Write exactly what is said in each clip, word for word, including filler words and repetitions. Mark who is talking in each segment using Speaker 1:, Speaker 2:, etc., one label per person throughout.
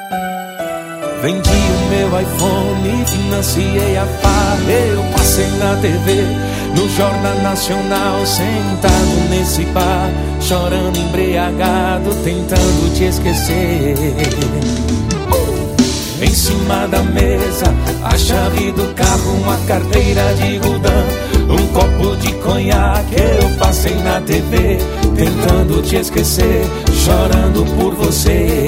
Speaker 1: Vendi o meu iPhone, financiei a farra. Eu passei na T V, no Jornal Nacional, sentado nesse bar, chorando embriagado, tentando te esquecer. Em cima da mesa, a chave do carro, uma carteira de Gudan, um copo de conhaque. Eu passei na T V, tentando te esquecer, chorando por você.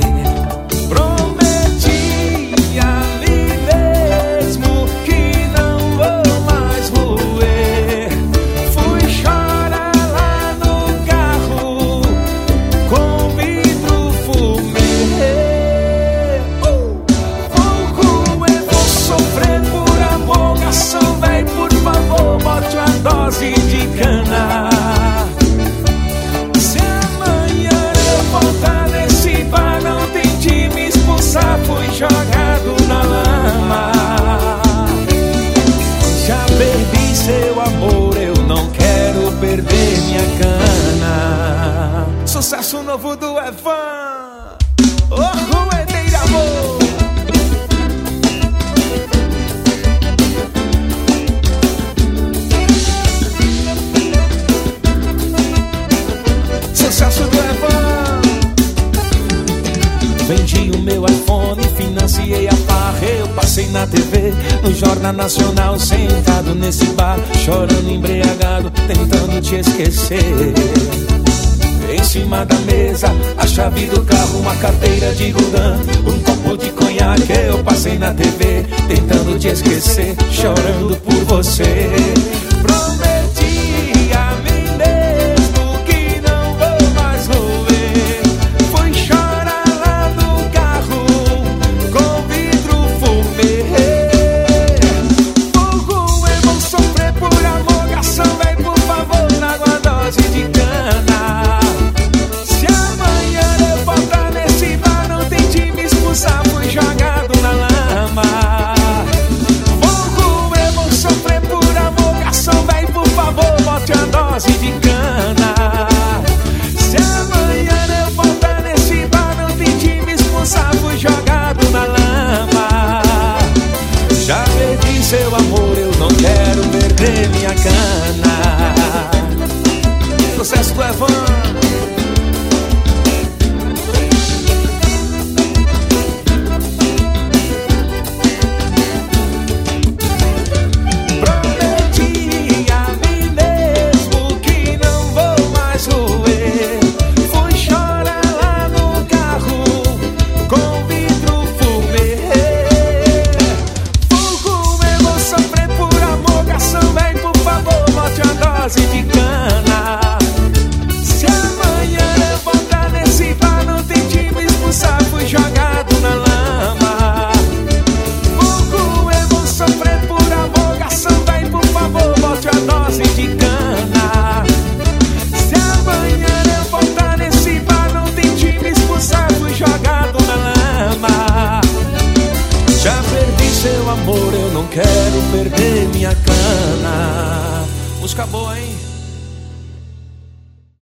Speaker 1: De cana. Se amanhã eu voltar nesse bar, não tente me expulsar, fui jogado na lama. Já perdi seu amor, eu não quero perder minha cana. Sucesso novo do Evan, oh, Ruedeira amor. Sucesso do Evan. Vendi o meu iPhone, financiei a farra. Eu passei na T V, no Jornal Nacional, sentado nesse bar, chorando embriagado, tentando te esquecer. Em cima da mesa, a chave do carro, uma carteira de Gudan, um copo de conhaque. Eu passei na T V, tentando te esquecer, chorando por você. Prometi a mim mesmo que não vou mais roer. Fui chorar lá no carro, com vidro fumê. Fogo, eu vou sofrer por amor. Garçom, vem por favor, traga uma dose de cana. Se amanhã eu voltar nesse bar, não tente me expulsar, fui jogado na lama. Fogo, eu vou sofrer por amor. Garçom, vem por favor, bote a dose de cana. Se amanhã eu voltar nesse bar, não tente me expulsar, fui jogado na lama. Já perdi seu amor, eu não quero perder minha cana. Sucesso do Evan. De cana. Se amanhã eu voltar nesse bar, não tente me expulsar, fui jogado na lama. Fogo, eu vou sofrer por amor. Garçom, vem por favor, bote a dose de cana. Se amanhã eu voltar nesse bar, não tente me expulsar, fui jogado na lama. Já perdi seu amor, eu não quero perder minha cana. Música boa, hein?